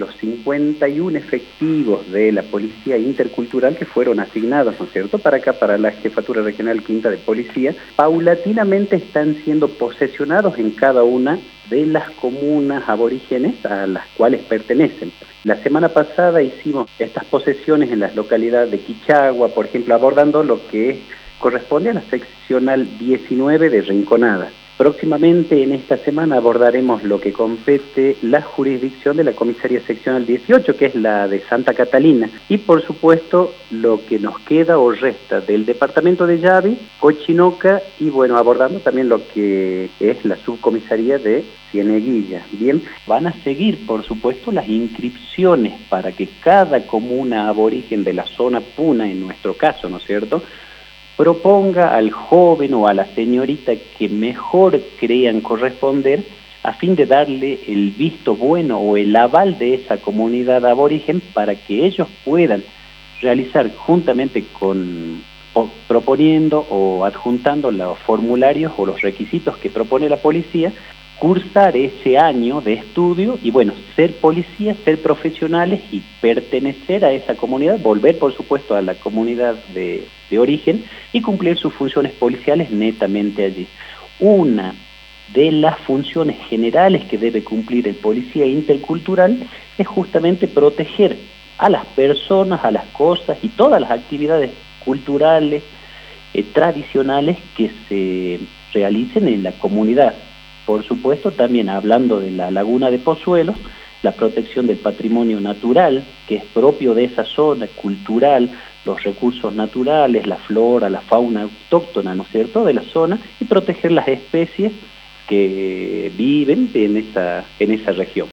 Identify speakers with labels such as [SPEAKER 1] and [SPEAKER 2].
[SPEAKER 1] los 51 efectivos de la Policía Intercultural que fueron asignados, ¿no es cierto?, para acá, para la Jefatura Regional Quinta de Policía, paulatinamente están siendo posesionados en cada una de las comunas aborígenes a las cuales pertenecen. La semana pasada hicimos estas posesiones en las localidades de Quichagua, por ejemplo, abordando lo que corresponde a la seccional 19 de Rinconada. Próximamente en esta semana abordaremos lo que compete la jurisdicción de la Comisaría Seccional 18, que es la de Santa Catalina, y por supuesto lo que nos queda o resta del departamento de Llavi, Cochinoca, y bueno, abordando también lo que es la subcomisaría de Cieneguilla. Bien, van a seguir por supuesto las inscripciones para que cada comuna aborigen de la zona Puna, en nuestro caso, ¿no es cierto?, proponga al joven o a la señorita que mejor crean corresponder a fin de darle el visto bueno o el aval de esa comunidad aborigen para que ellos puedan realizar juntamente con proponiendo o adjuntando los formularios o los requisitos que propone la policía, cursar ese año de estudio y bueno, ser policías, ser profesionales y pertenecer a esa comunidad, volver por supuesto a la comunidad de origen y cumplir sus funciones policiales netamente allí. Una de las funciones generales que debe cumplir el policía intercultural es justamente proteger a las personas, a las cosas y todas las actividades culturales, tradicionales que se realicen en la comunidad. Por supuesto, también hablando de la laguna de Pozuelos, la protección del patrimonio natural, que es propio de esa zona cultural, los recursos naturales, la flora, la fauna autóctona, ¿no es cierto?, de la zona, y proteger las especies que viven en esa región.